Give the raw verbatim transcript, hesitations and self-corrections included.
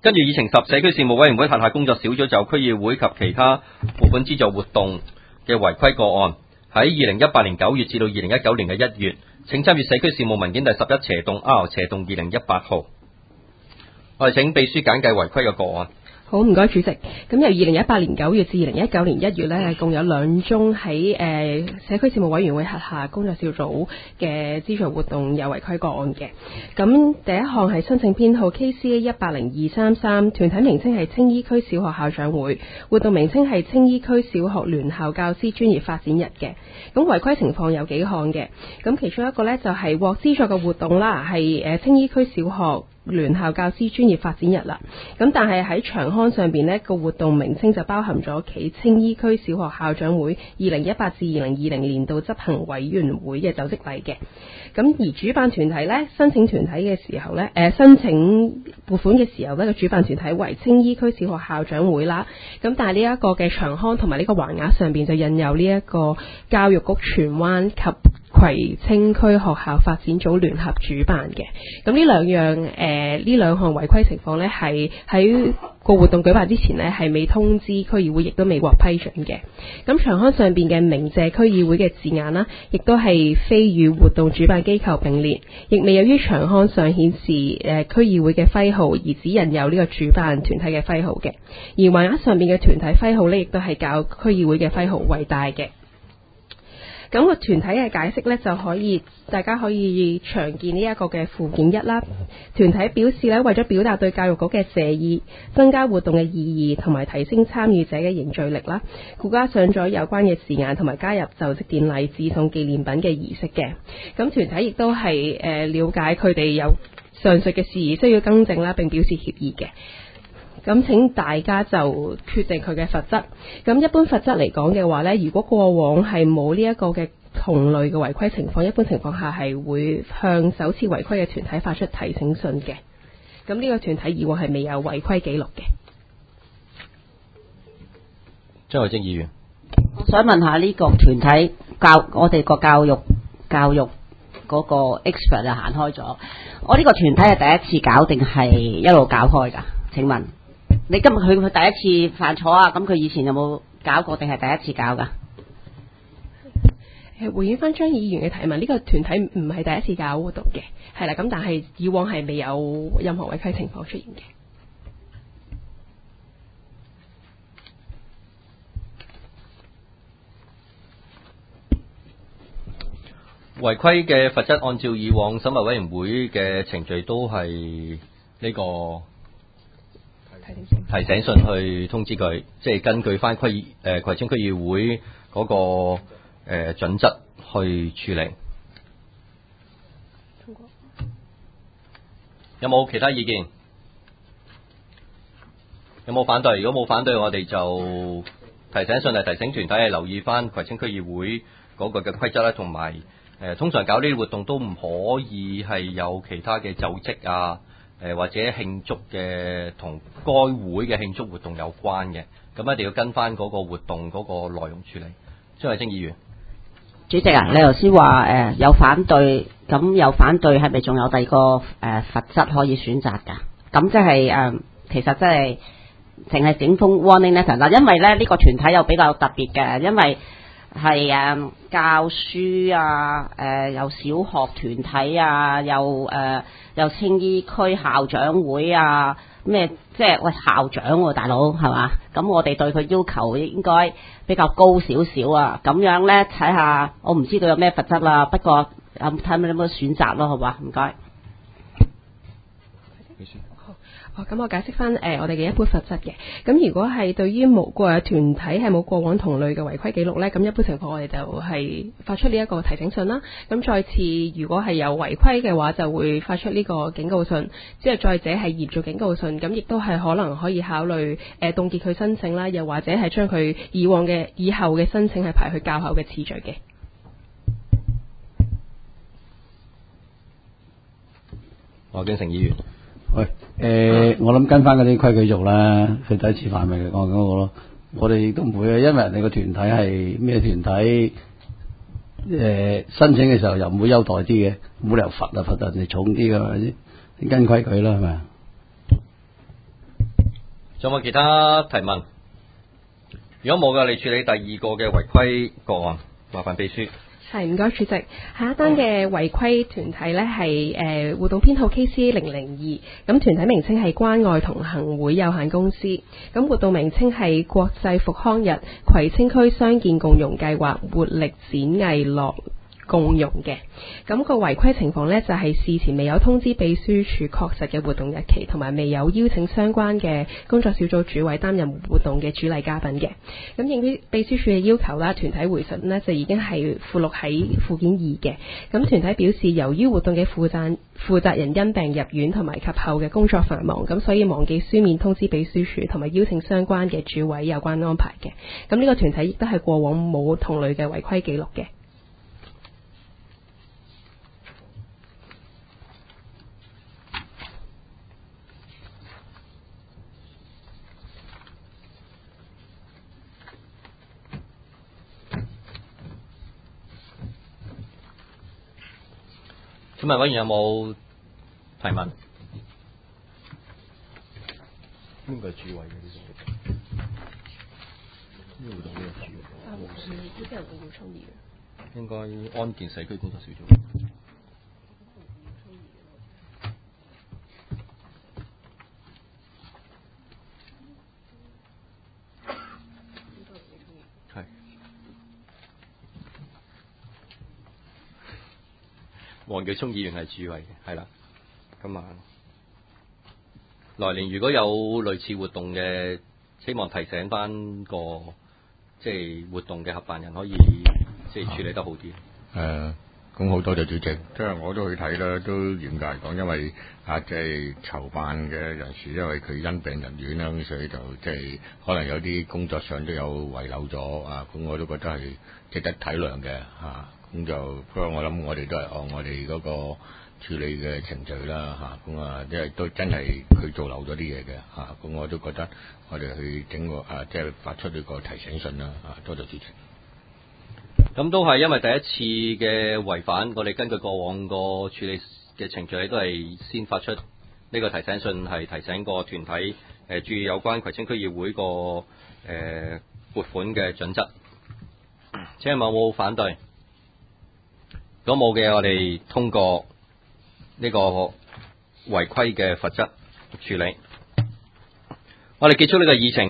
跟住議程十，社區事務委員會轄下工作小組就區議會及其他撥款資助活動嘅違規個案，喺二零一八年九月至到二零一九年嘅一月，請參閱社區事務文件第十一斜洞 R 斜洞二零一八號。我哋請秘書簡介違規嘅個案。 好，唔該主席。咁由二零一八年九月至二零一九年一月呢，共有兩宗喺誒社區事務委員會轄下工作小組嘅資助活動有違規個案嘅。咁第一項係申請編號 K C A 一八零二三三，團體名稱係青衣區小學校長會，活動名稱係青衣區小學聯校教師專業發展日嘅。咁違規情況有幾項嘅。咁其中一個呢，就係獲資助嘅活動啦，係誒青衣區小學聯校教師專業發展日啦，咁但係喺長刊上邊呢個活動名稱就包含咗企青衣區小學校長會二零一八至二零二零年度執行委員會嘅就職禮嘅。咁而主辦團體呢，申請團體嘅時候呢，誒、呃、申請撥款嘅時候呢，個主辦團體為青衣區小學校長會啦。咁但係呢一個嘅長刊同埋呢個橫額上邊就印有呢一個教育局荃灣及葵青區學校發展組聯合主辦嘅。咁呢兩樣誒呢兩項違規情況呢，係喺個活動舉辦之前呢，係未通知區議會，亦都未獲批准嘅。咁長刊上邊嘅鳴謝區議會嘅字眼啦，亦都係非與活動主辦機構並列，亦未有於長刊上顯示誒區議會嘅徽號，而只印有呢個主辦團體嘅徽號嘅。而橫額上邊嘅團體徽號呢，亦都係較區議會嘅徽號為大嘅。咁個團體嘅解釋呢，就可以大家可以詳見呢一個嘅附件一啦。團體表示呢，為咗表達對教育局嘅謝意，增加活動嘅意義同埋提升參與者嘅凝聚力啦，故加上咗有關嘅字眼同埋加入就職典禮致送紀念品嘅儀式嘅。咁團體亦都係誒了解佢哋有上述嘅事宜需要更正啦，並表示歉意嘅。咁請大家就決定佢嘅罰則。咁一般罰則嚟講嘅話呢，如果過往係冇呢一個嘅同類嘅違規情況，一般情況下係會向首次違規嘅團體發出提醒信嘅。咁呢個團體以往係未有違規記錄嘅。 張慧晶議員， 我想問下呢個團體教我哋個教育教育嗰個 expert 啊行開咗，我呢個團體係第一次搞定係一路搞開㗎？請問？你今日佢佢第一次犯錯啊？咁佢以前有冇搞過定係第一次搞噶？ 誒，回應翻張議員嘅提問，呢、這個團體唔係第一次搞活動嘅，係啦，咁但係以往係未有任何違規情況出現嘅。 違規嘅罰則按照以往審核委員會嘅程序都係呢個提醒信去通知佢，即係根據翻區誒葵青區議會嗰、那個誒、呃、準則去處理。有冇其他意見？有冇反對？如果冇反對，我哋就提醒信係提醒團體係留意翻葵青區議會嗰個嘅規則啦，同埋誒通常搞呢啲活動都唔可以係有其他嘅就職啊。誒或者慶祝嘅同該會嘅慶祝活動有關嘅，咁一定要跟翻嗰個活動嗰個內容處理。張慧晶議員， 主席啊，你頭先話誒有反對，咁有反對係咪仲有第二個誒、呃、罰則可以選擇㗎？咁即係誒，其實即係淨係整封 warning letter 嗱，因為咧呢、呢個團體又比較特別嘅，因為係誒、呃、教書啊，誒、呃、有小學團體啊，又誒。呃又青衣區校長會啊，咩即係喂校長喎、啊，大佬係嘛？咁我哋對佢要求應該比較高少少啊。咁樣咧睇下，我唔知道有咩罰則啦。不過睇下有冇選擇咯，好嘛？唔該。 哦，咁我解釋翻誒我哋嘅一般罰則嘅。咁如果係對於冇個團體係冇過往同類嘅違規記錄呢，咁一般情況我哋就係發出呢一個提醒信啦。咁再次如果係有違規嘅話，就會發出呢個警告信。之後再者係嚴重警告信，咁亦都係可能可以考慮誒凍結佢申請啦，又或者係將佢以往嘅以後嘅申請係排去較後嘅次序嘅。 羅景成議員。 喂，誒、呃，我諗跟翻嗰啲規矩做啦，佢第一次犯咪講嗰個咯。我哋都唔會啊，因為人哋個團體係咩團體，誒、呃，申請嘅時候又唔會優待啲嘅，冇理由罰啊罰人哋重啲噶嘛，你跟規矩啦係咪？ 仲有冇其他提問？如果冇嘅，你處理第二個嘅違規個案，麻煩秘書。 係，唔該主席。下一單嘅違規團體呢係誒活動編號 K C 零零二，咁團體名稱係關愛同行會有限公司，咁活動名稱係國際復康日葵青區傷健共融計劃活力展藝樂共融嘅。咁、那個違規情況呢，就係、是、事前未有通知秘書處確實嘅活動日期，同埋未有邀請相關嘅工作小組主委擔任活動嘅主禮嘉賓嘅。咁應於秘書處嘅要求啦，團體回信呢就已經係附錄喺附件二嘅。咁團體表示，由於活動嘅負責負責人因病入院同埋及後嘅工作繁忙，咁所以忘記書面通知秘書處同埋邀請相關嘅主委有關安排嘅。咁呢個團體亦都係過往冇同類嘅違規記錄嘅。 請問委員有冇提問？邊個係主委嘅呢個？呢個活動邊個主委？ 啊，唔係，呢啲人會要充議嘅。 應該安建社區工作小組。係。黃耀聰議員係主委嘅，係啦。咁啊，來年如果有類似活動嘅，希望提醒翻個即係活動嘅合辦人可以即係處理得好啲。 誒，咁好多謝主席，即係我都去睇啦，都嚴格嚟講，因為啊，即係籌辦嘅人士，因為佢因病入院啦，咁所以就即係可能有啲工作上都有遺漏咗啊，咁我都覺得係值得體諒嘅嚇。咁就不過我諗我哋都係按我哋嗰個處理嘅程序啦嚇，咁啊因為都真係佢做漏咗啲嘢嘅嚇，咁我都覺得我哋去整個啊即係發出呢個提醒信啦嚇，多謝主席。 咁都係因為第一次嘅違反，我哋根據過往個處理嘅程序，都係先發出呢個提醒信，係提醒個團體誒、呃、注意有關葵青區議會個誒、呃、撥款嘅準則。請問有冇反對？如果冇嘅，我哋通過呢個違規嘅罰則處理。我哋結束呢個議程。